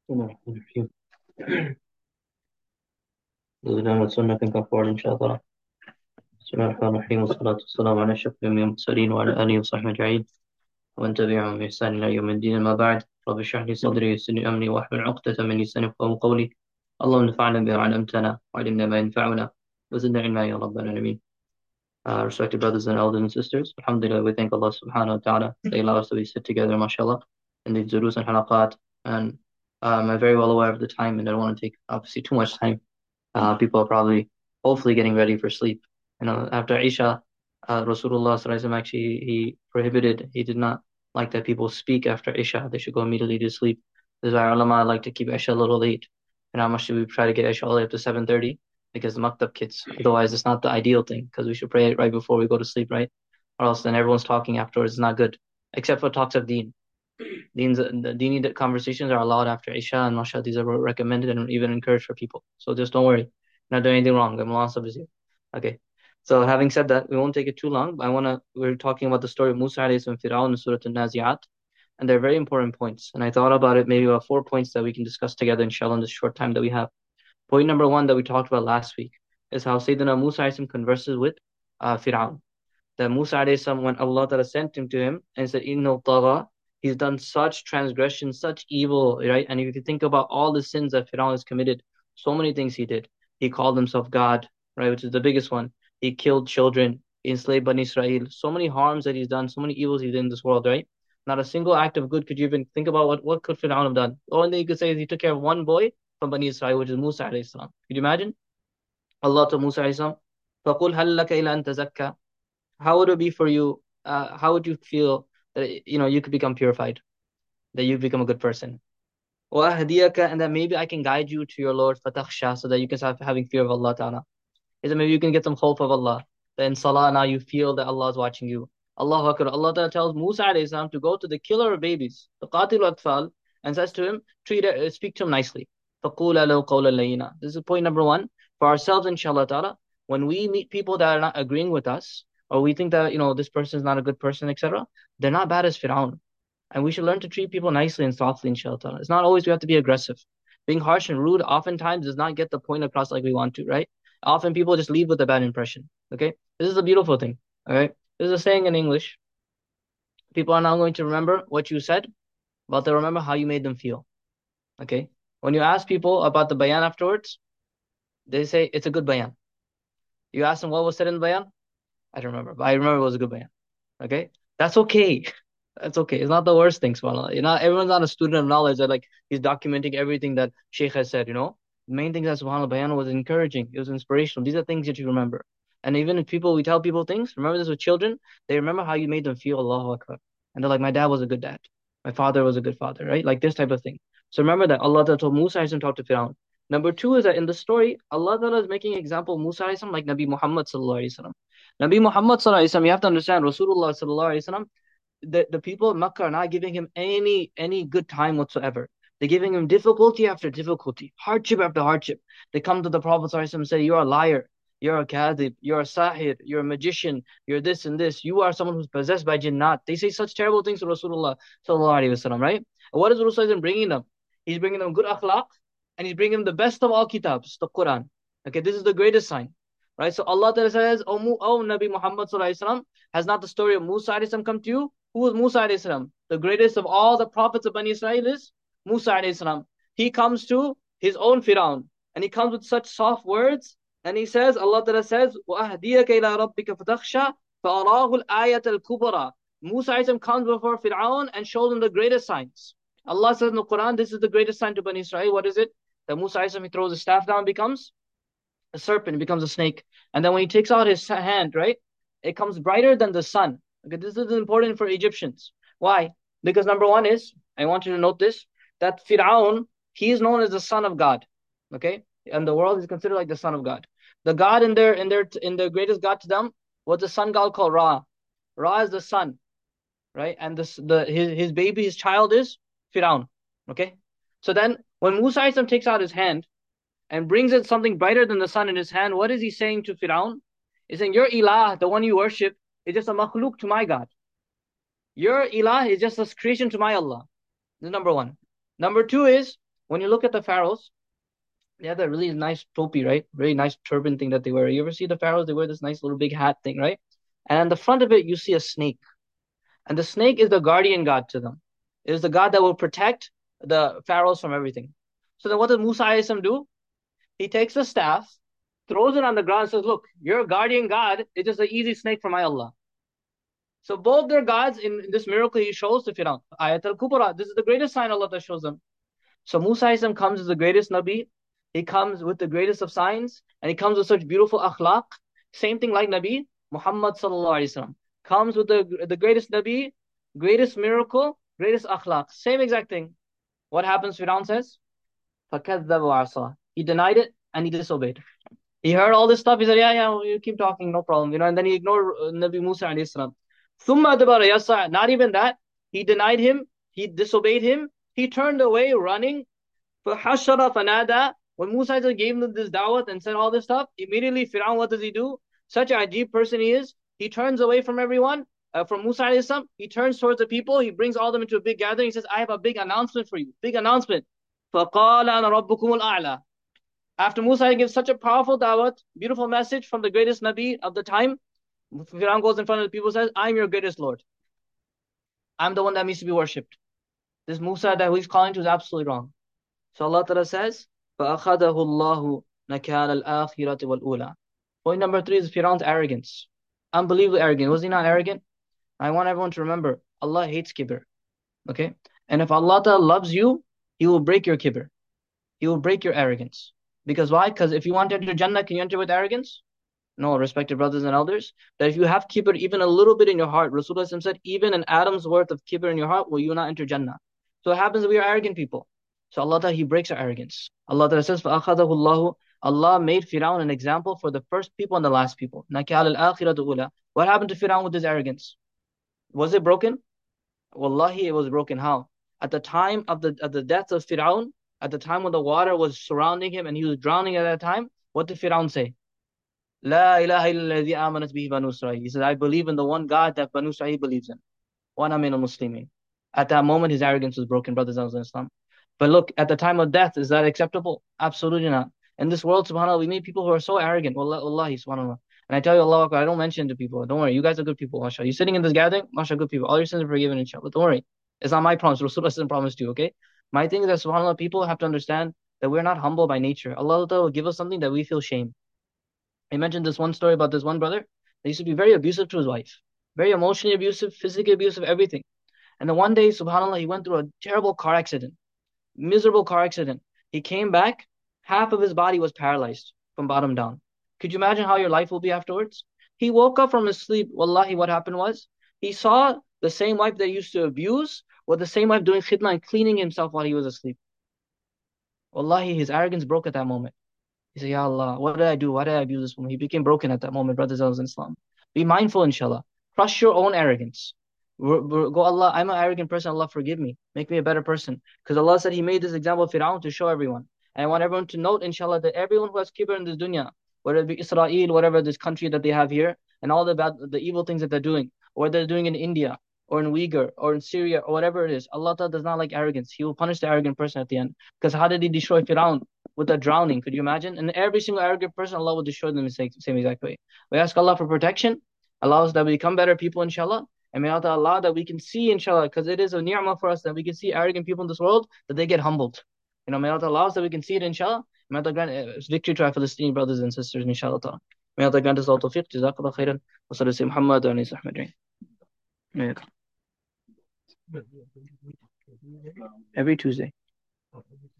في الإسلام والسنة كان كفار إن شاء الله. بسم الله الرحمن الرحيم والصلاة والسلام على أشرف المرسلين وعلى آله وصحبه أجمعين ومن تبعهم بإحسان إلى يوم الدين. أما بعد، رب اشرح لي صدري ويسر لي أمري واحلل عقدة من لساني يفقهوا قولي. اللهم انفعنا بما علمتنا وعلمنا ما ينفعنا وزدنا علما يا رب العالمين. Respected brothers and elders and sisters, Alhamdulillah, we thank Allah subhanahu wa ta'ala that He allowed us to be sit together, mashallah, in these durus and halaqat. And I'm very well aware of the time and I don't want to take obviously too much time. People are probably hopefully getting ready for sleep. After Isha, Rasulullah sallallahu alaihi wasallam actually he did not like that people speak after Isha. They should go immediately to sleep. This is why ulama like to keep Isha a little late. And how much should we try to get Isha all the way up to 7:30? Because the maktab kids. Otherwise, it's not the ideal thing because we should pray it right before we go to sleep, right? Or else then everyone's talking afterwards. It's not good. Except for talks of deen. The dini conversations are allowed after Isha, and mashallah, these are recommended and even encouraged for people. So just don't worry. You're not doing anything wrong. The Mullah Sahib is here. Okay. So having said that, we won't take it too long. We're talking about the story of Musa alayhi salam, Fir'aun in Surah An-Nazi'at, and they're very important points. And I thought about it, maybe about 4 points that we can discuss together, inshallah, in this short time that we have. Point number one that we talked about last week is how Sayyidina Musa alayhi salam converses with Fir'aun. That Musa alayhi salam, when Allah Ta'ala sent him to him and said, Inna tagha, he's done such transgression, such evil, right? And if you think about all the sins that Fir'aun has committed, so many things he did. He called himself God, right, which is the biggest one. He killed children, he enslaved Bani Israel. So many harms that he's done, so many evils he did in this world, right? Not a single act of good could you even think about what could Fir'aun have done. The only thing you could say is he took care of one boy from Bani Israel, which is Musa alayhi salam. Could you imagine? Allah to Musa alayhi salam, فَقُلْ هَلْ لَكَ إِلَىٰ أَن تَزَكَّى. How would it be for you? How would you feel that you could become purified, that you become a good person? وَأَهْدِيَكَ, and that maybe I can guide you to your Lord, فَتَخْشَى, so that you can start having fear of Allah Ta'ala. Is that maybe you can get some hope of Allah. That in Salah now you feel that Allah is watching you. Allahu Akbar. Allah Ta'ala tells Musa alayhi salam to go to the killer of babies, the qatil atfal, and says to him, speak to him nicely. فَقُولَ لَهُ قَوْلًا لَيِّنًا. This is point number one. For ourselves, inshallah ta'ala, when we meet people that are not agreeing with us, or we think that, this person is not a good person, etc., they're not bad as Fir'aun. And we should learn to treat people nicely and softly, inshallah ta'ala. It's not always we have to be aggressive. Being harsh and rude oftentimes does not get the point across like we want to, right? Often people just leave with a bad impression. Okay? This is a beautiful thing. All right? There's a saying in English. People are not going to remember what you said, but they'll remember how you made them feel. Okay? When you ask people about the bayan afterwards, they say it's a good bayan. You ask them what was said in the bayan? I don't remember, but I remember it was a good bayan. Okay? That's okay. That's okay. It's not the worst thing, subhanAllah. Everyone's not a student of knowledge that he's documenting. That Shaykh has said, The main thing that subhanAllah bayan was encouraging, it was inspirational. These are things that you remember. And even if we tell people things, remember this with children, they remember how you made them feel, Allahu Akbar. And they're like, my dad was a good dad. My father was a good father, right? Like this type of thing. So remember that Allah Ta'ala told Musa to talk to Fir'aun. Number two is that in the story, Allah Ta'ala is making an example of Musa like Nabi Muhammad sallallahu alaihi wasallam. Nabi Muhammad sallallahu alaihi wasallam, you have to understand, Rasulullah sallallahu alaihi wasallam, the people of Makkah are not giving him any good time whatsoever. They're giving him difficulty after difficulty, hardship after hardship. They come to the Prophet ﷺ and say, you're a liar, you're a kadhib, you're a sahir, you're a magician, you're this and this, you are someone who's possessed by jinnat. They say such terrible things to Rasulullah sallallahu alaihi wasallam, right? And what is Rasulullah bringing them? He's bringing them good akhlaq, and he's bringing them the best of all kitabs, the Quran. Okay, this is the greatest sign. Right? So Allah Ta'ala says, O Nabi Muhammad sallallahu alaihi wasallam, has not the story of Musa alayhi salam come to you? Who was Musa alayhi salam? The greatest of all the prophets of Bani Israel is Musa alayhi salam. He comes to his own Firaun, and he comes with such soft words, and he says, Allah Ta'ala says, وَأَهْدِيَكَ إِلَىٰ رَبِّكَ فَتَخْشَى فَأَرَاهُ الْآيَةَ الْكُبْرَى. Musa alayhi salam comes before Firaun and shows him the greatest signs. Allah says in the Quran, this is the greatest sign to Bani Israel. What is it? That Musa alayhi salam, he throws his staff down and becomes a serpent, becomes a snake. And then when he takes out his hand, right, it comes brighter than the sun. Okay, this is important for Egyptians. Why? Because number one is, I want you to note this, that Fir'aun, he is known as the son of God. Okay? And the world is considered like the son of God. The God in their greatest God to them was the sun god called Ra. Ra is the sun, right? And his baby, his child is Fir'aun. Okay? So then when Musa takes out his hand and brings it something brighter than the sun in his hand, what is he saying to Fir'aun? He's saying, your ilah, the one you worship, is just a makhluk to my God. Your ilah is just a creation to my Allah. This is number one. Number two is, When you look at the pharaohs, they have that really nice topi, right? Very nice turban thing that they wear. You ever see the pharaohs? They wear this nice little big hat thing, right? And on the front of it, you see a snake. And the snake is the guardian god to them. It is the god that will protect the pharaohs from everything. So then what does Musa alayhi salam do? He takes the staff, throws it on the ground, and says, look, your guardian god is just an easy snake from my Allah. So both their gods in this miracle he shows to Firaun. Ayat al-Kubra. This is the greatest sign Allah that shows them. So Musa Islam comes as the greatest Nabi. He comes with the greatest of signs, and he comes with such beautiful akhlaq. Same thing like Nabi Muhammad sallallahu alaihi wasallam comes with the greatest Nabi, greatest miracle, greatest akhlaq. Same exact thing. What happens? Firaun says, فَكَذَّبَ وَعَصَى. He denied it and he disobeyed. He heard all this stuff. He said, yeah, yeah, you keep talking, no problem. And then he ignored Nabi Musa alayhi salam. ثُمَّ أَدْبَرَ يَسْعَى. Not even that. He denied him. He disobeyed him. He turned away running. فَحَشَرَ فَنَادَى. When Musa gave them this da'wat and said all this stuff, immediately Fir'aun, what does he do? Such a ajib person he is. He turns away from everyone, from Musa alayhi salam. He turns towards the people. He brings all them into a big gathering. He says, I have a big announcement for you. Big announcement. فَقَالَ أَنَا رَبُّكُمُ الْأَعْلَى. After Musa gives such a powerful da'wat, beautiful message from the greatest Nabi of the time, Fir'aun goes in front of the people and says, I'm your greatest Lord. I'm the one that needs to be worshipped. This Musa that he's calling to is absolutely wrong. So Allah Ta'ala says, فَأَخَذَهُ اللَّهُ نَكَالَ الْآخِرَةِ وَالْأُولَى. Point number 3 is Fir'aun's arrogance. Unbelievably arrogant. Was he not arrogant? I want everyone to remember, Allah hates kibr. Okay? And if Allah Ta'ala loves you, He will break your kibr. He will break your arrogance. Because why? Because if you want to enter Jannah, can you enter with arrogance? No, respected brothers and elders. That if you have kibr even a little bit in your heart, Rasulullah said, even an atom's worth of kibr in your heart, will you not enter Jannah? So it happens that we are arrogant people. So Allah Ta'ala, He breaks our arrogance. Allah Ta'ala says, فَأَخَذَهُ اللَّهُ. Allah made Fir'aun an example for the first people and the last people. نَكَالَ الْآخِرَةُ أُولَى. What happened to Fir'aun with his arrogance? Was it broken? Wallahi, it was broken. How? At the time of the death of Fir'aun, at the time when the water was surrounding him and he was drowning at that time, what did Fir'aun say? La ilaha illalladhi amanat bihi Banu Israel. He said, I believe in the one God that Banu Israel believes in. Wa ana minal muslimin. At that moment, his arrogance was broken, brothers and sisters in Islam. But look, at the time of death, is that acceptable? Absolutely not. In this world, subhanAllah, we meet people who are so arrogant. Wallahi, subhanAllah. And I tell you, Allah Akbar, I don't mention to people. Don't worry, you guys are good people, mashallah. You're sitting in this gathering, mashallah, good people. All your sins are forgiven, inshallah. Don't worry. It's not my promise. Rasulullah doesn't promise to you, okay? My thing is that, subhanAllah, people have to understand that we're not humble by nature. Allah will give us something that we feel shame. I mentioned this one story about this one brother that used to be very abusive to his wife. Very emotionally abusive, physically abusive, everything. And then one day, subhanAllah, he went through a terrible car accident. Miserable car accident. He came back, half of his body was paralyzed from bottom down. Could you imagine how your life will be afterwards? He woke up from his sleep. Wallahi, what happened was, he saw the same wife that he used to abuse with the same wife doing khidmah and cleaning himself while he was asleep. Wallahi, his arrogance broke at that moment. He said, Ya Allah, what did I do? Why did I abuse this woman? He became broken at that moment, brothers and sisters in Islam. Be mindful, inshallah. Crush your own arrogance. Go, Allah, I'm an arrogant person. Allah, forgive me. Make me a better person. Because Allah said He made this example of Fir'aun to show everyone. And I want everyone to note, inshallah, that everyone who has kibr in this dunya, whether it be Israel, whatever this country that they have here, and all the evil things that they're doing, or they're doing in India, or in Uyghur, or in Syria, or whatever it is, Allah Ta'ala does not like arrogance. He will punish the arrogant person at the end. Because how did He destroy Fir'aun? With a drowning. Could you imagine? And every single arrogant person, Allah will destroy them in the same exact way. We ask Allah for protection. Allow us that we become better people, inshallah. And may Allah allow that we can see, inshallah, because it is a ni'mah for us that we can see arrogant people in this world, that they get humbled. May Allah allow us that we can see it, inshallah. May Allah grant victory to our Palestinian brothers and sisters, inshallah. May Allah grant us all tawfiq. Jazakallah khairan. Wa sallallahu Muhammad wa alayhi wa sallam. Every Tuesday.